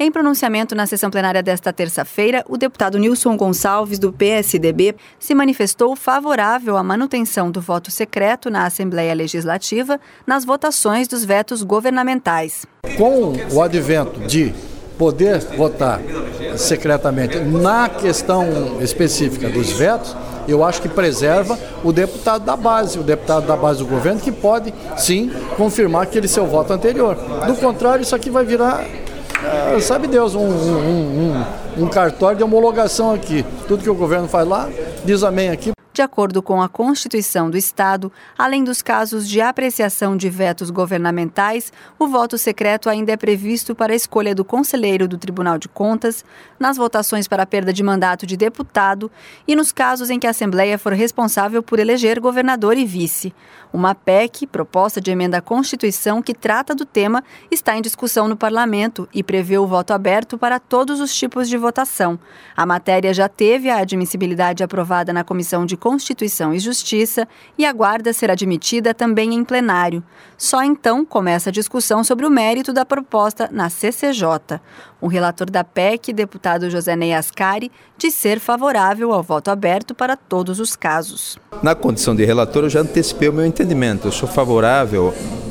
Em pronunciamento na sessão plenária desta terça-feira, o deputado Nilson Gonçalves, do PSDB, se manifestou favorável à manutenção do voto secreto na Assembleia Legislativa nas votações dos vetos governamentais. Com o advento de poder votar secretamente na questão específica dos vetos, eu acho que preserva o deputado da base do governo, que pode, sim, confirmar aquele seu voto anterior. Do contrário, isso aqui vai virar, sabe Deus, um cartório de homologação aqui. Tudo que o governo faz lá, diz amém aqui. De acordo com a Constituição do Estado, além dos casos de apreciação de vetos governamentais, o voto secreto ainda é previsto para a escolha do conselheiro do Tribunal de Contas, nas votações para a perda de mandato de deputado e nos casos em que a Assembleia for responsável por eleger governador e vice. Uma PEC, proposta de emenda à Constituição, que trata do tema, está em discussão no Parlamento e prevê o voto aberto para todos os tipos de votação. A matéria já teve a admissibilidade aprovada na Comissão de Constituição e Justiça e aguarda ser admitida também em plenário. Só então começa a discussão sobre o mérito da proposta na CCJ. O relator da PEC, deputado José Ney Ascari, diz ser favorável ao voto aberto para todos os casos. Na condição de relator, eu já antecipei o meu entendimento. Eu sou favorável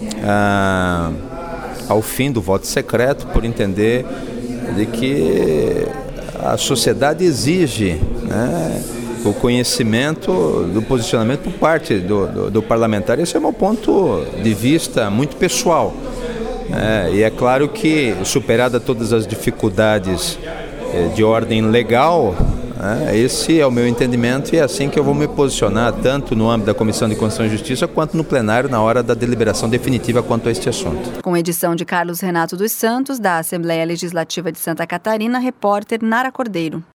ao fim do voto secreto, por entender de que a sociedade exige, o conhecimento do posicionamento por parte do parlamentar. Esse é o meu ponto de vista muito pessoal. E é claro que, superada todas as dificuldades de ordem legal, esse é o meu entendimento e é assim que eu vou me posicionar, tanto no âmbito da Comissão de Constituição e Justiça, quanto no plenário, na hora da deliberação definitiva quanto a este assunto. Com edição de Carlos Renato dos Santos, da Assembleia Legislativa de Santa Catarina, repórter Nara Cordeiro.